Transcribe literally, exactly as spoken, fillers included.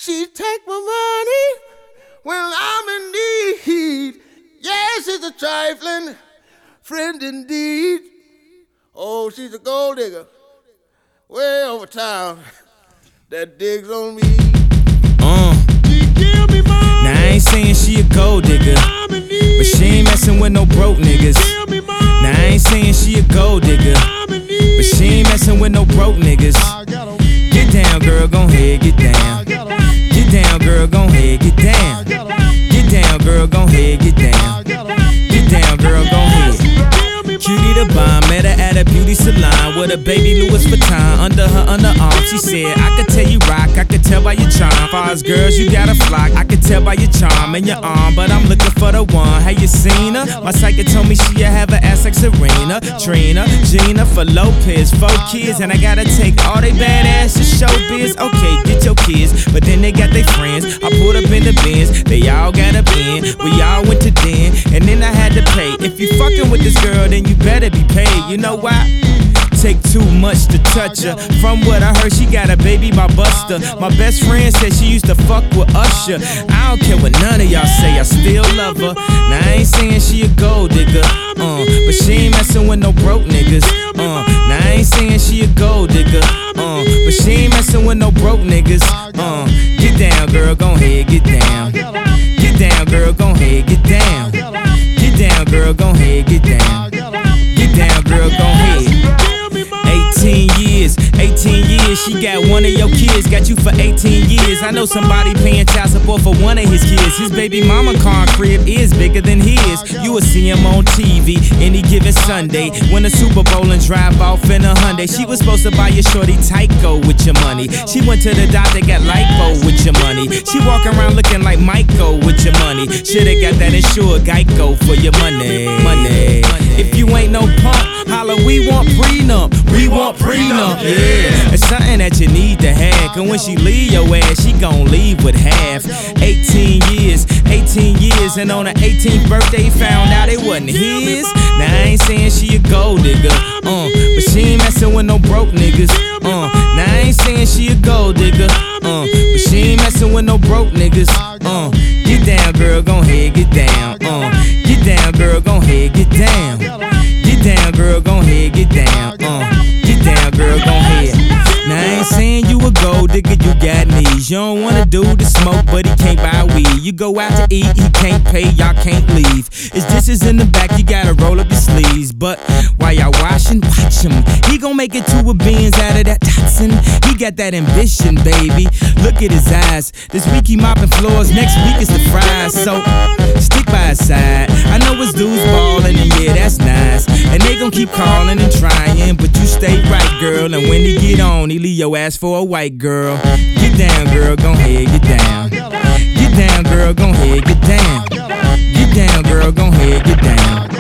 She take my money when I'm in need. Yes, she's a trifling friend indeed. Oh, she's a gold digger way over town that digs on me. Uh. Now I ain't saying she a gold digger, but she ain't messing with no broke niggas. Now I ain't saying she a gold digger, but she ain't messing with no broke niggas. Get down, girl, gon' head, get down. Get down, girl, gon' head, get down. Get down, girl, gon' head, get down. Get down, girl, gon' head. Cutie the bomb, met her at a beauty salon with a baby Louis Vuitton under her underarm. She said, I could tell you rock, I could tell by your charm. Far as girls, you got a flock, I could tell by your charm and your arm. But I'm looking for the one, have you seen her? My psychic told me she'll have an ass like Serena, Trina, Gina, for Lopez, four kids. And I gotta take all they badass to showbiz. Okay, get your kids, but then they got their friends. I pulled up in the Benz, they all got a pen. We all went to den, and then I had to pay. If you fucking with this girl, then you better be paid. You know why? Take too much to touch her. From what I heard, she got a baby by Buster. My best friend said she used to fuck with Usher. I don't care what none of y'all say, I still love her. Now I ain't saying she a gold digger, uh, but she ain't messing with no broke niggas. Uh, now I ain't saying she a gold digger, uh, but she ain't messing with no broke niggas. Uh, get down, girl, gon' head, get down. Get down, girl, gon' head, get down. Get down, girl, gon' head, get down. Get down, girl, gon' head. eighteen years, eighteen years, she got one of your kids, got you for eighteen years. I know somebody paying child support for one of his kids. His baby mama car crib is bigger than his. You will see him on T V any given Sunday. Win a Super Bowl and drive off in a Hyundai. She was supposed to buy your shorty Tyco with your money. She went to the doctor, got lipo with your money. She walk around looking like Michael with your money. Shoulda got that insured Geico for your money. Money. If you ain't no punk, holla, we want prenup. We want prenup, yeah. It's something that you need to have, cause when she leave your ass, she gon' leave with half. eighteen years, eighteen years, and on her eighteenth birthday, found out it wasn't his. Now I ain't saying she a gold digger, uh, but she ain't messing with no broke niggas. Uh, now I ain't saying she a gold digger, uh, but she ain't messing with no broke niggas. Uh, get down, girl, gon' head, get down. Uh, get down, girl, gon' head, get down. Get down, girl, gon' head, get down. Uh, get down, girl, gon' head. Now I ain't saying you a gold digger, you got knees. You don't wanna do the smoke, but he can't buy weed. You go out to eat, he can't pay, y'all can't leave. His dishes in the back, you gotta roll up your sleeves. But while y'all washing, watch him. He gon' make it two of beans out of that toxin. He got that ambition, baby. Look at his eyes. This week he mopping floors, next week is the fries. So stick by his side. I know his dudes ballin', and yeah, that's nice. And they gon' keep calling and trying, but you stay right, girl. And when he get on, he leave your ass for a white girl. Get down, girl, gon' head, get down. Get down, girl, gon' head, get down. Get down, girl, gon' head, get down.